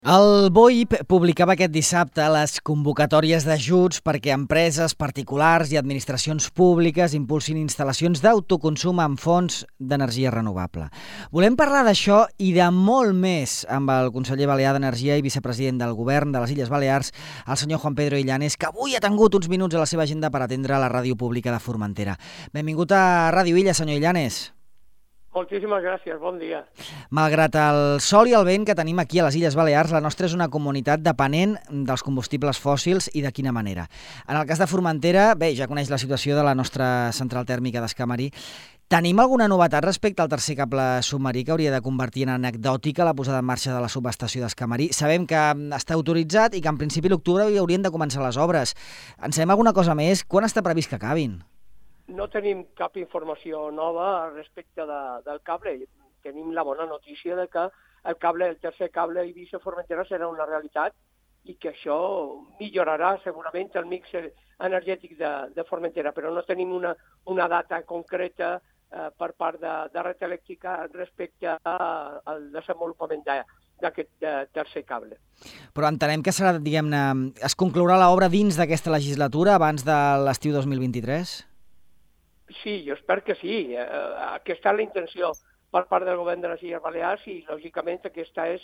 El BOIP publicava aquest dissabte les convocatòries d'ajuts perquè empreses, particulars i administracions públiques impulsin instal·lacions d'autoconsum amb fonts d'energia renovable. Volem parlar d'això i de molt més amb el conseller balear d'Energia i vicepresident del Govern de les Illes Balears, el senyor Juan Pedro Illanes, que avui ha tingut uns minuts a la seva agenda per atendre la ràdio pública de Formentera. Benvingut a Ràdio Illa, senyor Illanes. Moltíssimes gràcies, bon dia. Malgrat el sol i el vent que tenim aquí a les Illes Balears, la nostra és una comunitat depenent dels combustibles fòssils i de quina manera. En el cas de Formentera, bé, ja coneix la situació de la nostra central tèrmica d'Escamarí. Tenim alguna novetat respecte al tercer cable submarí que hauria de convertir en anecdòtica la posada en marxa de la subestació d'Escamarí? Sabem que està autoritzat i que en principi a l'octubre haurien de començar les obres. En sabem alguna cosa més? Quan està previst que acabin? No tenim cap informació nova respecte del cable. Tenim la bona notícia de que el tercer cable Eivissa-Formentera serà una realitat i que això millorarà segurament el mix energètic de Formentera, però no tenim una data concreta per part de Red Elèctrica respecte al desenvolupament d'aquest tercer cable. Però entenem que serà, diguem-ne, es conclourà l'obra dins d'aquesta legislatura abans de l'estiu 2023? Sí, jo espero que sí. Aquesta és la intenció per part del govern de les Illes Balears i, lògicament, aquesta és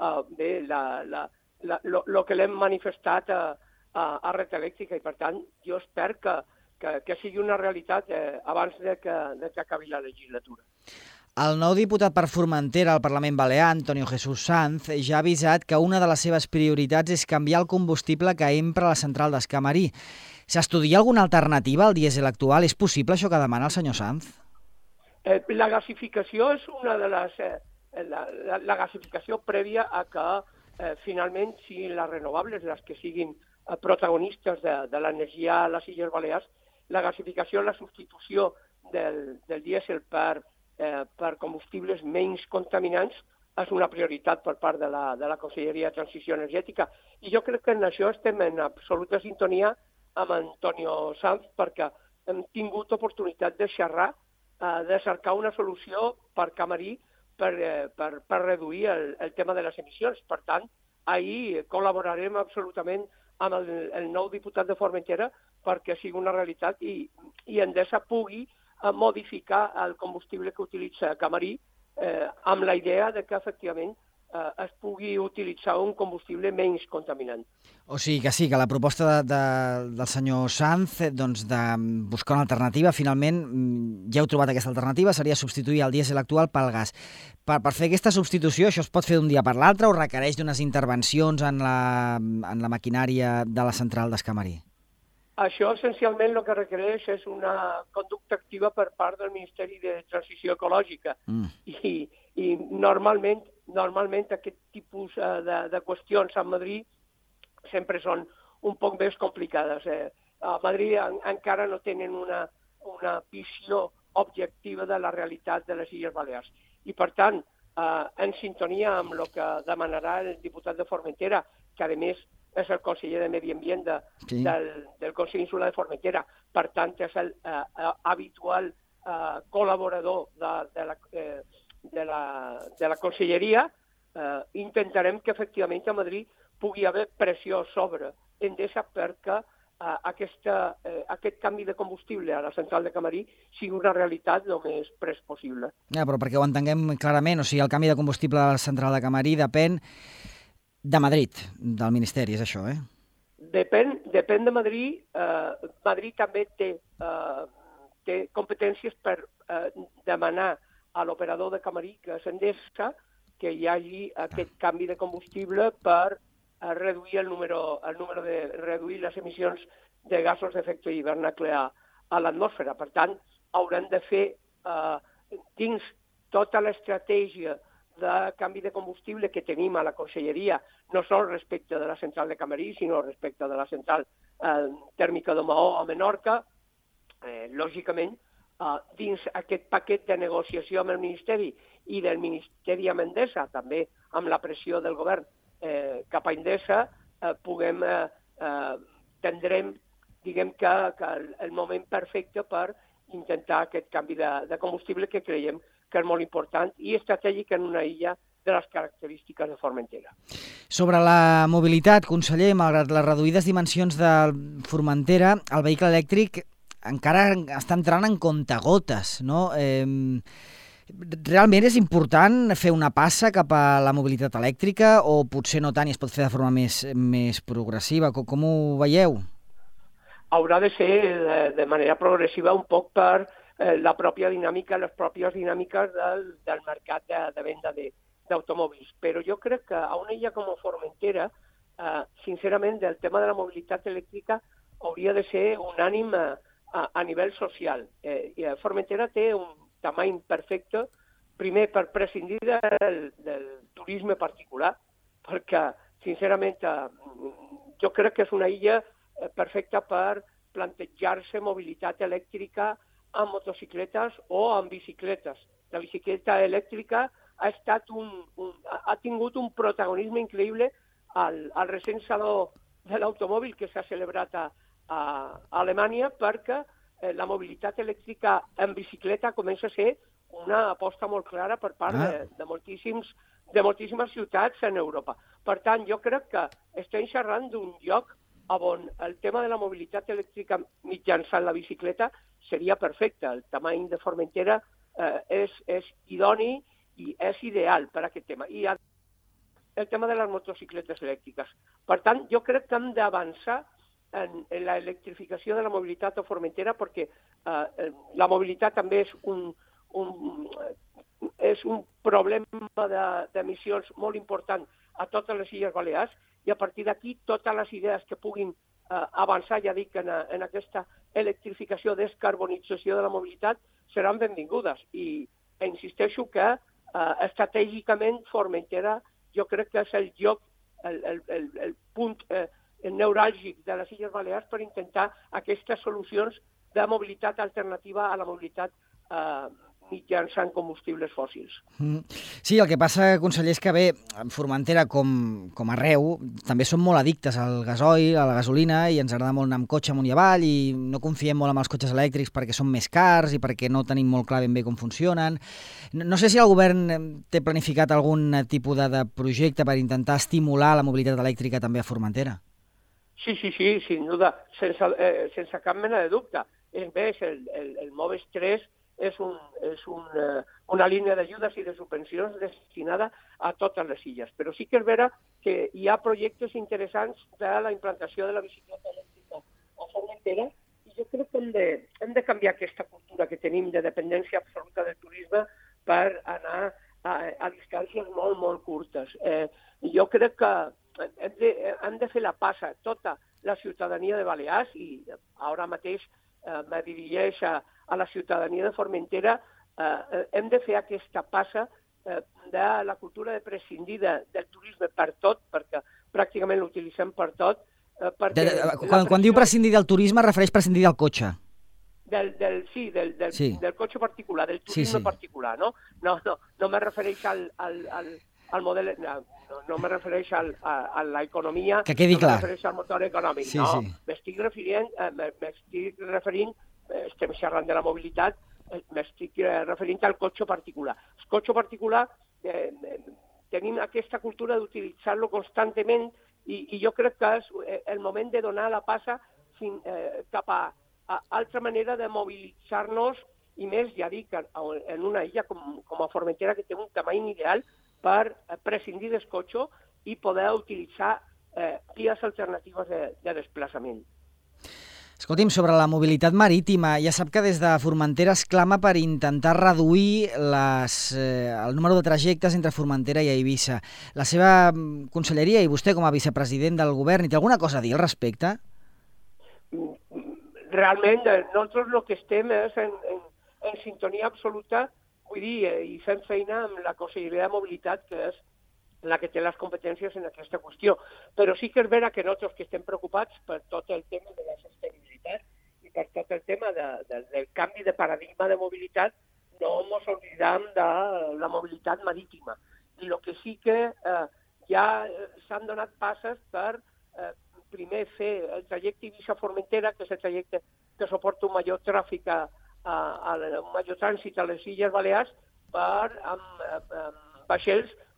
el que l'hem manifestat a Red Elèctrica i, per tant, jo espero que sigui una realitat abans que acabi la legislatura. El nou diputat per Formentera al Parlament Balear, Antonio Jesús Sanz, ja ha avisat que una de les seves prioritats és canviar el combustible que empra la central d'Escamarí. S'estudia alguna alternativa al dièsel actual? És possible això que demana el senyor Sanz? La gasificació és una de les... La gasificació prèvia a que finalment siguin les renovables les que siguin protagonistes de l'energia a les Illes Balears. La gasificació, la substitució del dièsel per combustibles menys contaminants és una prioritat per part de la Conselleria de Transició Energètica. I jo crec que en això estem en absoluta sintonia amb Antonio Sanz, perquè hem tingut oportunitat de xerrar, de cercar una solució per Camarí per reduir el tema de les emissions. Per tant, ahir col·laborarem absolutament amb el nou diputat de Formentera perquè sigui una realitat i Endesa pugui modificar el combustible que utilitza Camarí amb la idea de que, efectivament, es pugui utilitzar un combustible menys contaminant. O sigui que sí, que la proposta del senyor Sanz doncs, de buscar una alternativa, finalment ja heu trobat aquesta alternativa, seria substituir el dièsel actual pel gas. Per fer aquesta substitució, això es pot fer d'un dia per l'altre o requereix d'unes intervencions en la maquinària de la central d'Escamarí? Això, essencialment, el que requereix és una conducta activa per part del Ministeri de Transició Ecològica. I normalment aquest tipus de qüestions a Madrid sempre són un poc més complicades. A Madrid encara no tenen una visió objectiva de la realitat de les Illes Balears. I, per tant, en sintonia amb el que demanarà el diputat de Formentera, que, a més, és el conseller de Medi Ambient del Consell Insular de Formentera. Per tant, és l'habitual col·laborador de la Conselleria. Intentarem que, efectivament, a Madrid pugui haver pressió sobre Endesa perquè aquest canvi de combustible a la central de Camarí sigui una realitat el més prest possible. Però perquè ho entenguem clarament, o sigui, el canvi de combustible a la central de Camarí depèn de Madrid, del Ministeri, és això, eh? Depèn de Madrid. Madrid també té competències per demanar a l'operador de Camarí, que és Endesa, que hi hagi aquest canvi de combustible per reduir reduir les emissions de gasos d'efecte hivernacle a l'atmosfera. Per tant, hauran de fer dins tota l'estratègia de canvi de combustible que tenim a la Conselleria, no sols respecte de la central de Camarí, sinó respecte de la central tèrmica de Maó a Menorca, lògicament, dins aquest paquet de negociació amb el Ministeri i del Ministeri amb Endesa, també amb la pressió del govern cap a Endesa, tindrem, diguem que el moment perfecte per intentar aquest canvi de combustible que creiem que és molt important i estratègic en una illa de les característiques de Formentera. Sobre la mobilitat, conseller, malgrat les reduïdes dimensions de Formentera, el vehicle elèctric encara està entrant en comptagotes, no? Realment és important fer una passa cap a la mobilitat elèctrica o potser no tant i es pot fer de forma més progressiva? Com ho veieu? Haurà de ser de manera progressiva un poc per la pròpia dinàmica, les pròpies dinàmiques del mercat de venda d'automòbils. Però jo crec que a una illa com Formentera, sincerament, el tema de la mobilitat elèctrica hauria de ser unànim a nivell social. Formentera té un tamany perfecte, primer per prescindir del turisme particular, perquè, sincerament, jo crec que és una illa perfecta per plantejar-se mobilitat elèctrica amb motocicletes o amb bicicletes. La bicicleta elèctrica ha tingut un protagonisme increïble al recent saló de l'automòbil que s'ha celebrat a Alemanya, perquè la mobilitat elèctrica en bicicleta comença a ser una aposta molt clara per part de moltíssimes ciutats en Europa. Per tant, jo crec que estem xerrant d'un lloc on el tema de la mobilitat elèctrica mitjançant la bicicleta seria perfecte. El tamany de Formentera és idoni i és ideal per a aquest tema. I el tema de les motocicletes elèctriques. Per tant, jo crec que hem d'avançar en la electrificació de la mobilitat a Formentera, perquè la mobilitat també és un problema d'emissions molt important a totes les Illes Balears, i a partir d'aquí totes les idees que puguin avançar, ja dic, en aquesta electrificació, descarbonització de la mobilitat, seran benvingudes. I insisteixo que estratègicament Formentera jo crec que és el lloc, el punt neuràlgic de les Illes Balears per intentar aquestes solucions de mobilitat alternativa a la mobilitat mitjançant combustibles fòssils. Sí, el que passa, conseller, és que bé, en Formentera, com arreu, també som molt addictes al gasoil, a la gasolina, i ens agrada molt anar amb cotxe amunt i avall, i no confiem molt en els cotxes elèctrics perquè són més cars i perquè no tenim molt clar ben bé com funcionen. No sé si el govern té planificat algun tipus de projecte per intentar estimular la mobilitat elèctrica també a Formentera. Sí, sin duda, sense cap mena de dubte. És més, el MOVES 3 és una línia d'ajudes i de subvencions destinada a totes les illes. Però sí que és vera que hi ha projectes interessants de la implantació de la bicicleta elèctrica a Formentera, i jo crec que hem de canviar aquesta cultura que tenim de dependència absoluta del turisme per anar a distàncies molt, molt curtes. Jo crec que hem de fer la passa tota la ciutadania de Balears, i ara mateix me dirigeix a la ciutadania de Formentera. Hem de fer aquesta passa de la cultura de prescindir del turisme per tot, perquè pràcticament l'utilitzem per tot. Quan diu prescindir del turisme, refereix prescindir del cotxe? Del cotxe particular, del turisme particular, no? No me refereix al model, no me refereix a l'economia, que quedi clar. No me refereix al motor econòmic, M'estic referint, estem xerrant de la mobilitat, m'estic referint al cotxe particular. El cotxe particular tenim aquesta cultura d'utilitzar-lo constantment, i jo crec que és el moment de donar la passa cap a altra manera de mobilitzar-nos, i més, ja dic, en una illa com a Formentera, que té un tamany ideal per prescindir del cotxe i poder utilitzar vies alternatives de desplaçament. Escolti'm, sobre la mobilitat marítima, ja sap que des de Formentera es clama per intentar reduir el número de trajectes entre Formentera i Eivissa. La seva conselleria i vostè com a vicepresident del govern, hi té alguna cosa a dir al respecte? Realment, nosaltres el que estem és en sintonia absoluta, vull dir, i fem feina amb la Conselleria de Mobilitat, que és la que té les competències en aquesta qüestió. Però sí que és vera que nosaltres que estem preocupats per tot el tema de la sostenibilitat i per tot el tema del canvi de paradigma de mobilitat, no ens oblidem de la mobilitat marítima. I el que sí que ja s'han donat passes per primer fer el trajecte Eivissa-Formentera, que és el trajecte que suporta un major tràfic, un major trànsit a les Illes Balears, amb vaixells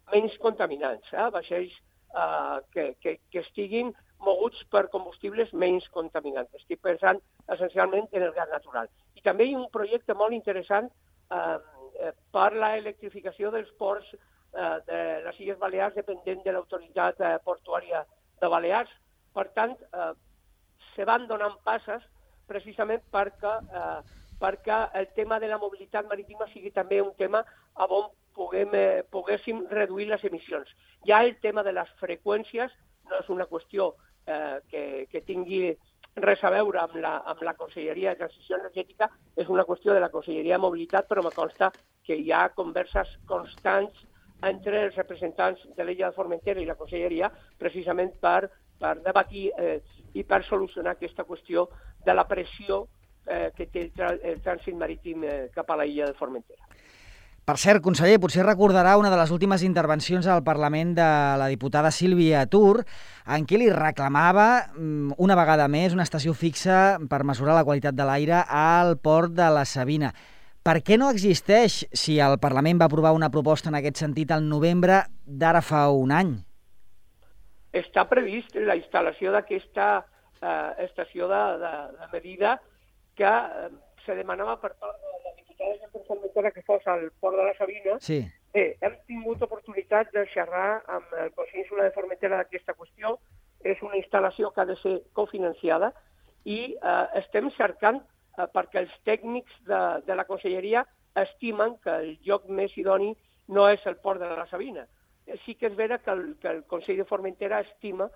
menys contaminants, vaixells que estiguin moguts per combustibles menys contaminants. Estic pensant essencialment en el gas natural. I també hi ha un projecte molt interessant per l'electrificació dels ports de les Illes Balears dependent de l'autoritat portuària de Balears. Per tant, se van donant passes precisament perquè el tema de la mobilitat marítima sigui també un tema on poguéssim reduir les emissions. Ja el tema de les freqüències no és una qüestió que tingui res a veure amb la Conselleria de Transició Energètica, és una qüestió de la Conselleria de Mobilitat, però me consta que hi ha converses constants entre els representants de l'illa de Formentera i la Conselleria precisament per debatir i per solucionar aquesta qüestió de la pressió que té el trànsit marítim cap a la illa de Formentera. Per cert, conseller, potser recordarà una de les últimes intervencions al Parlament de la diputada Sílvia Tur, en què li reclamava una vegada més una estació fixa per mesurar la qualitat de l'aire al port de la Sabina. Per què no existeix si el Parlament va aprovar una proposta en aquest sentit al novembre d'ara fa un any? Està previst la instal·lació d'aquesta estació de medida que se demanava per part de la diputada de Formentera que fos al port de la Sabina. Sí. Bé, hem tingut oportunitat de xerrar amb el Consell Insular de Formentera d'aquesta qüestió. És una instal·lació que ha de ser cofinanciada i estem cercant perquè els tècnics de la Conselleria estimen que el lloc més idoni no és el port de la Sabina. Sí que és vera que el Consell de Formentera estima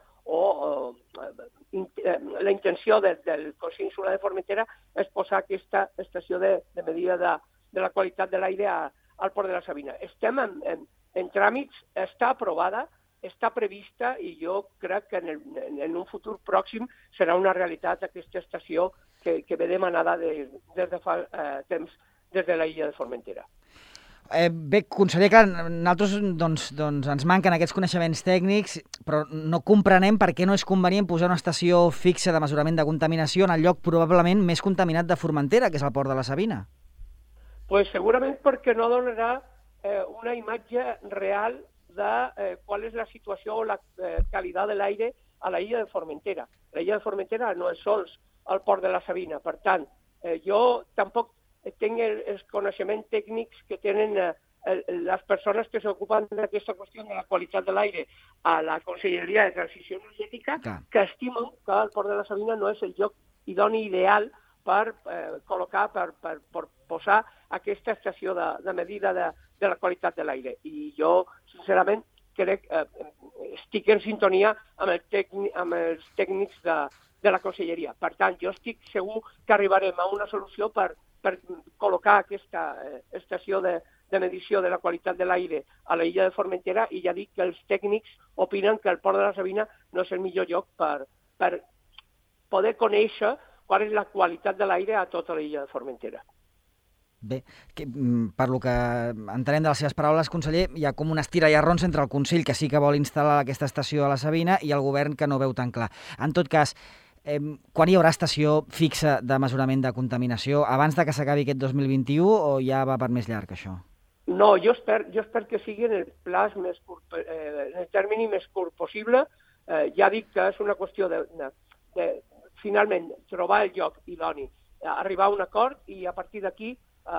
la intenció del Consell Insular de Formentera és posar aquesta estació de medida de la qualitat de l'aire al port de la Sabina. Estem en tràmits, està aprovada, està prevista i jo crec que en un futur pròxim serà una realitat aquesta estació que ve demanada des de fa temps des de la illa de Formentera. Bé, conseller, clar, nosaltres ens manquen aquests coneixements tècnics, però no comprenem per què no és convenient posar una estació fixa de mesurament de contaminació en el lloc probablement més contaminat de Formentera, que és el port de la Sabina. Pues segurament perquè no donarà una imatge real de qual és la situació o la qualitat de l'aire a la illa de Formentera. La illa de Formentera no és sols el port de la Sabina, per tant, jo tampoc tinc els coneixements tècnics que tenen les persones que s'ocupen d'aquesta qüestió de la qualitat de l'aire a la Conselleria de Transició Energètica, que estimen que el port de la Sabina no és el lloc idoni ideal per col·locar, per posar aquesta estació de medida de la qualitat de l'aire. I jo, sincerament, estic en sintonia amb els tècnics de la Conselleria. Per tant, jo estic segur que arribarem a una solució per col·locar aquesta estació de medició de la qualitat de l'aire a la illa de Formentera i ja dic que els tècnics opinen que el port de la Sabina no és el millor lloc per poder conèixer qual és la qualitat de l'aire a tota la illa de Formentera. Bé, per lo que entenem de les seves paraules, conseller, hi ha com una estira i arrons entre el Consell, que sí que vol instal·lar aquesta estació a la Sabina, i el govern, que no veu tan clar. En tot cas, quan hi haurà estació fixa de mesurament de contaminació? Abans de que s'acabi aquest 2021 o ja va per més llarg, això? No, jo espero que sigui en el termini més curt possible. Ja dic que és una qüestió de finalment trobar el lloc idoni, arribar a un acord i a partir d'aquí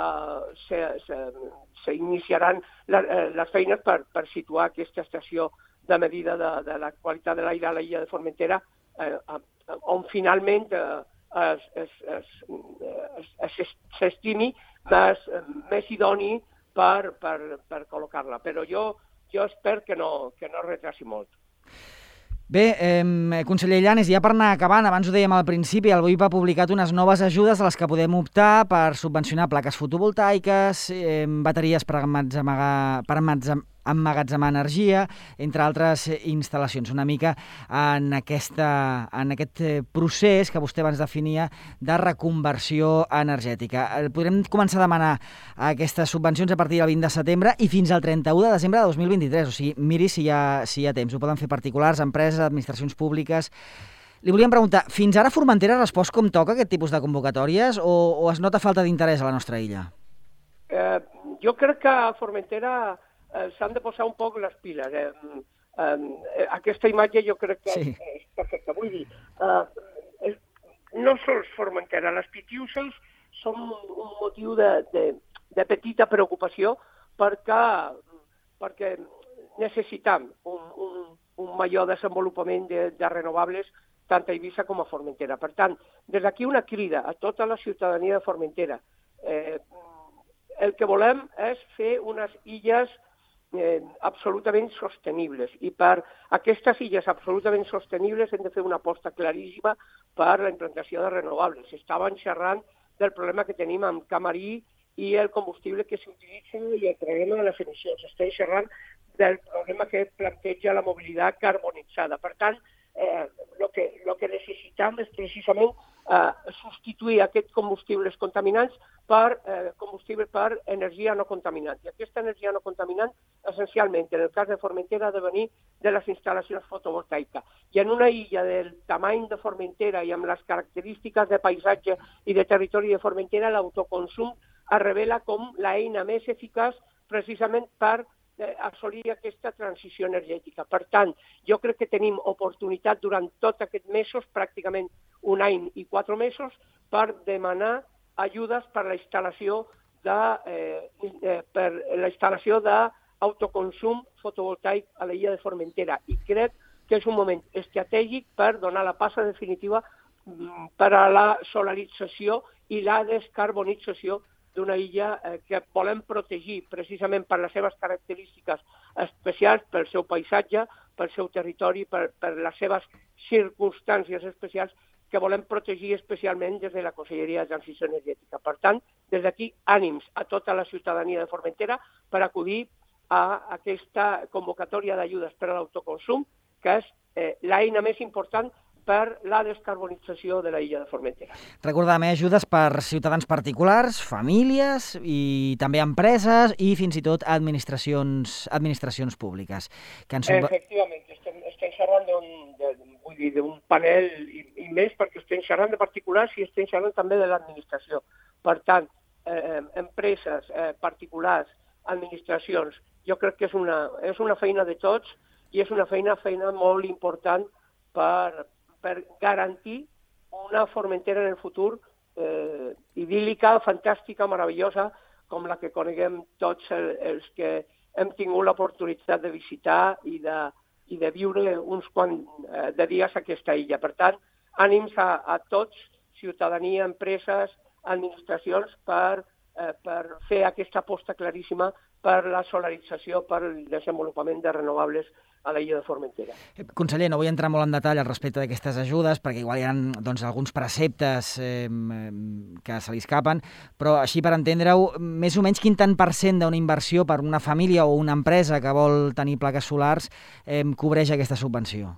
s'iniciaran les feines per situar aquesta estació de medida de la qualitat de l'aire a la illa de Formentera, on finalment s'estimi més idoni per col·locar-la. Però jo espero que no retrasi molt. Bé, conseller Llanes, ja per anar acabant, abans ho dèiem al principi, el BOIP ha publicat unes noves ajudes a les que podem optar per subvencionar plaques fotovoltaiques, bateries per emmagatzemar energia, entre altres instal·lacions. Una mica en aquest procés que vostè abans definia de reconversió energètica. Podrem començar a demanar aquestes subvencions a partir del 20 de setembre i fins al 31 de desembre de 2023. O sigui, miri si hi ha temps. Ho poden fer particulars, empreses, administracions públiques. Li volíem preguntar, fins ara Formentera ha respost com toca aquest tipus de convocatòries o es nota falta d'interès a la nostra illa? Jo crec que Formentera s'han de posar un poc les piles. Aquesta imatge jo crec que és perfecta. Vull dir, no sols Formentera, les Pitiuses són un motiu de petita preocupació perquè necessitem un major desenvolupament de renovables tant a Eivissa com a Formentera. Per tant, des d'aquí una crida a tota la ciutadania de Formentera. El que volem és fer unes illes absolutament sostenibles i per aquestes illes absolutament sostenibles hem de fer una aposta claríssima per la implantació de renovables. Estaven xerrant del problema que tenim amb Camarí i el combustible que s'utilitza i el problema de les emissions. Estem xerrant del problema que planteja la mobilitat carbonitzada. Per tant, el que necessitem és precisament substituir aquests combustibles contaminants per combustible per energia no contaminant. I aquesta energia no contaminant, essencialment, en el cas de Formentera, ha de venir de les instal·lacions fotovoltaiques. I en una illa del tamany de Formentera i amb les característiques de paisatge i de territori de Formentera, l'autoconsum es revela com l'eina més eficaç precisament per assolir aquesta transició energètica. Per tant, jo crec que tenim oportunitat durant tots aquests mesos, pràcticament un any i 4 mesos, per demanar ajudes per la instal·lació d'autoconsum fotovoltaic a l'illa de Formentera. I crec que és un moment estratègic per donar la passa definitiva per a la solarització i la descarbonització d'una illa que volem protegir precisament per les seves característiques especials, pel seu paisatge, pel seu territori, per les seves circumstàncies especials, que volem protegir especialment des de la Conselleria de Transició Energètica. Per tant, des d'aquí, ànims a tota la ciutadania de Formentera per acudir a aquesta convocatòria d'ajudes per a l'autoconsum, que és l'eina més important per la descarbonització de la illa de Formentera. Recordem, ajudes per ciutadans particulars, famílies i també empreses i fins i tot administracions públiques. Efectivament, estem xerrant d'un panel i més perquè estem xerrant de particulars i estem xerrant també de l'administració. Per tant, empreses, particulars, administracions, jo crec que és una feina de tots i és una feina molt important per garantir una Formentera en el futur idíl·lica, fantàstica, meravellosa, com la que coneguem tots els que hem tingut l'oportunitat de visitar i de viure uns quants de dies a aquesta illa. Per tant, ànims a tots, ciutadania, empreses, administracions, per fer aquesta aposta claríssima per la solarització, per el desenvolupament de renovables a l'illa de Formentera. Conseller, no vull entrar molt en detall al respecte d'aquestes ajudes, perquè igual hi ha alguns preceptes que se li escapen, però així per entendre-ho, més o menys quin tant % d'una inversió per una família o una empresa que vol tenir plaques solars cobreix aquesta subvenció?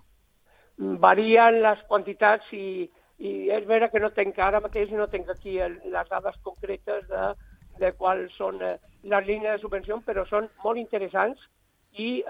Varien les quantitats i és vera que no tinc ara mateix no tinc aquí les dades concretes de quals són les línies de subvenció, però són molt interessants i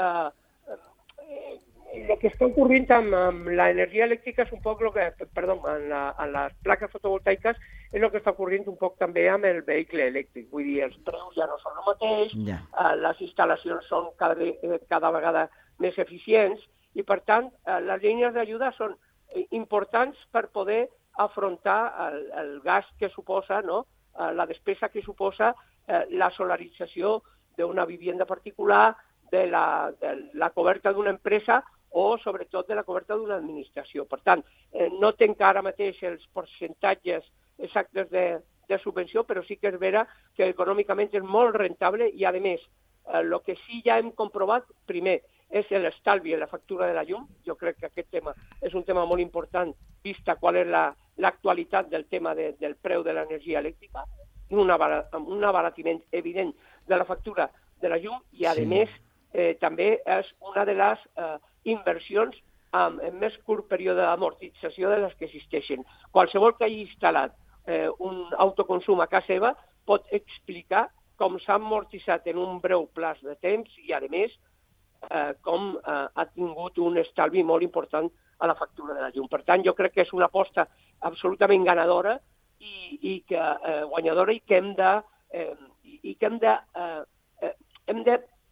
el que està ocorrent amb l'energia elèctrica és un poc en les plaques fotovoltaiques és el que està ocorrent un poc també amb el vehicle elèctric. Vull dir, els preus ja no són el mateix, les instal·lacions són cada vegada més eficients i, per tant, les línies d'ajuda són importants per poder afrontar el gast que suposa, no? La despesa que suposa la solarització d'una vivenda particular, de la coberta d'una empresa o, sobretot, de la coberta d'una administració. Per tant, no tinc ara mateix els percentatges exactes de subvenció, però sí que és vera que econòmicament és molt rentable i, a més, el que sí ja hem comprovat, primer, és l'estalvi en la factura de la llum. Jo crec que aquest tema és un tema molt important, vista qual és l'actualitat del tema del preu de l'energia elèctrica, un abaratiment evident de la factura de la llum i, a més, també és una de les inversions amb més curt període d'amortització de les que existeixen. Qualsevol que hagi instal·lat un autoconsum a casa seva pot explicar com s'ha amortitzat en un breu plaç de temps i, a més, com ha tingut un estalvi molt important a la factura de la llum. Per tant, jo crec que és una aposta absolutament guanyadora i que hem de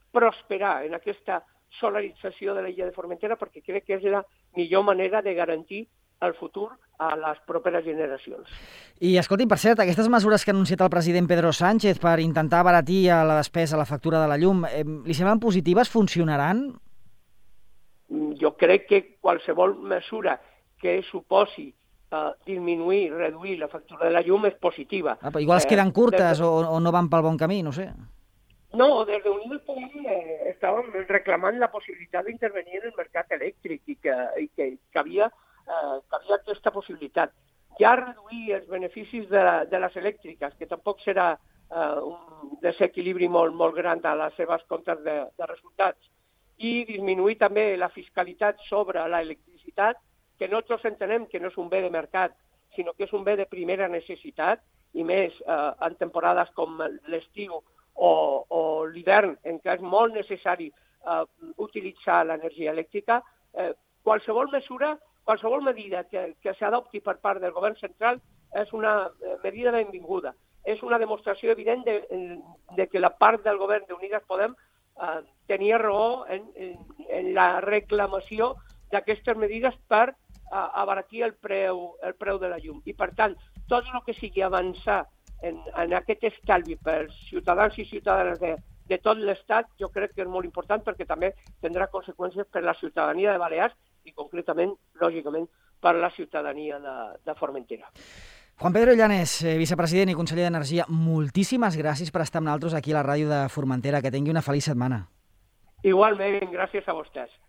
prosperar en aquesta solarització de l'illa de Formentera, perquè crec que és la millor manera de garantir el futur a les properes generacions. I escolti'm, per cert, aquestes mesures que ha anunciat el president Pedro Sánchez per intentar abaratir la despesa, la factura de la llum, li semblen positives? Funcionaran? Jo crec que qualsevol mesura que suposi disminuir, reduir la factura de la llum és positiva. Igual es queden curtes o no van pel bon camí, no sé. No, des d'Unides Podem estàvem reclamant la possibilitat d'intervenir en el mercat elèctric i que havia aquesta possibilitat. Ja reduir els beneficis de les elèctriques, que tampoc serà un desequilibri molt gran a les seves comptes de resultats, i disminuir també la fiscalitat sobre l'electricitat, que nosaltres entenem que no és un bé de mercat, sinó que és un bé de primera necessitat, i més en temporades com l'estiu o l'hivern, en què és molt necessari utilitzar l'energia elèctrica. Qualsevol medida que s'adopti per part del govern central és una medida benvinguda. És una demostració evident de que la part del govern d'Unides Podem tenia raó en la reclamació d'aquestes medides per abaratir el preu de la llum. I, per tant, tot el que sigui avançar en aquest estalvi pels ciutadans i ciutadanes de tot l'Estat, jo crec que és molt important perquè també tindrà conseqüències per la ciutadania de Balears i concretament, lògicament, per la ciutadania de Formentera. Juan Pedro Llanes, vicepresident i conseller d'Energia, moltíssimes gràcies per estar amb nosaltres aquí a la ràdio de Formentera. Que tingui una feliç setmana. Igualment, gràcies a vostès.